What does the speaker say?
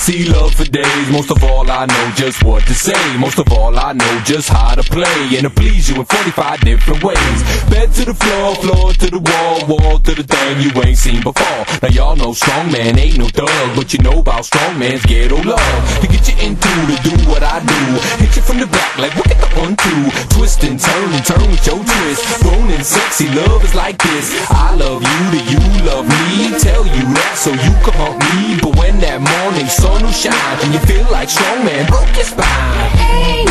see love for days. Most of all I know just what to say. Most of all I know just how to play and to please you in 45 different ways. Bed to the floor, floor to the wall, wall to the thing you ain't seen before. Now y'all know strong man ain't no thug, but you know about strong man's ghetto love. To get you into to do what I do, hit you from the back like look at the 1-2. Twist and turn with your twist. Grown and sexy love is like this. I love you, do you love me? Tell you that so you can hump me. But when that morning sun will shine and you feel like strong man broke your spine. Hey,